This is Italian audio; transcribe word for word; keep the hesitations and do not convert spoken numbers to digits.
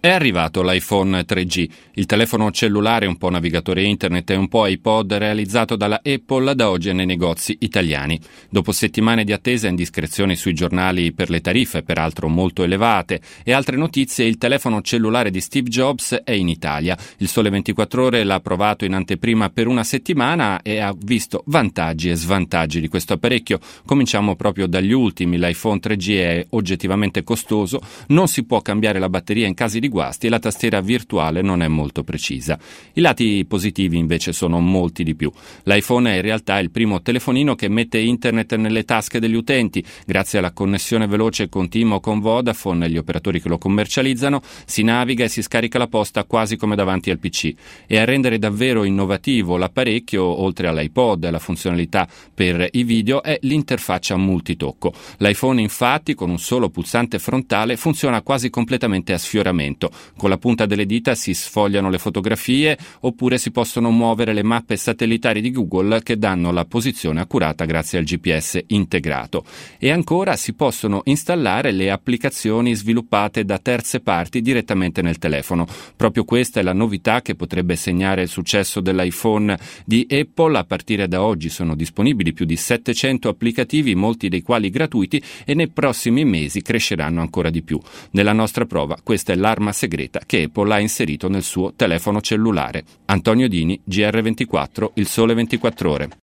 È arrivato l'iPhone tre G, il telefono cellulare un po' navigatore internet e un po' iPod realizzato dalla Apple da oggi è nei negozi italiani. Dopo settimane di attesa e indiscrezioni sui giornali per le tariffe, peraltro molto elevate, e altre notizie, il telefono cellulare di Steve Jobs è in Italia. Il Sole ventiquattro Ore l'ha provato in anteprima per una settimana e ha visto vantaggi e svantaggi di questo apparecchio. Cominciamo proprio dagli ultimi. L'iPhone tre G è oggettivamente costoso, non si può cambiare la batteria in casi di guasti e la tastiera virtuale non è molto precisa. I lati positivi invece sono molti di più. L'iPhone è in realtà il primo telefonino che mette internet nelle tasche degli utenti. Grazie alla connessione veloce con TIM o con Vodafone e gli operatori che lo commercializzano, si naviga e si scarica la posta quasi come davanti al P C. E a rendere davvero innovativo l'apparecchio, oltre all'iPod e alla funzionalità per i video, è l'interfaccia multitocco. L'iPhone infatti, con un solo pulsante frontale, funziona quasi completamente a sfioramento. Con la punta delle dita si sfogliano le fotografie oppure si possono muovere le mappe satellitari di Google che danno la posizione accurata grazie al G P S integrato. E ancora si possono installare le applicazioni sviluppate da terze parti direttamente nel telefono. Proprio questa è la novità che potrebbe segnare il successo dell'iPhone di Apple. A partire da oggi sono disponibili più di settecento applicativi, molti dei quali gratuiti, e nei prossimi mesi cresceranno ancora di più. Nella nostra prova questa è l'arma segreta che Apple ha inserito nel suo telefono cellulare. Antonio Dini, G R ventiquattro, Il Sole ventiquattro Ore.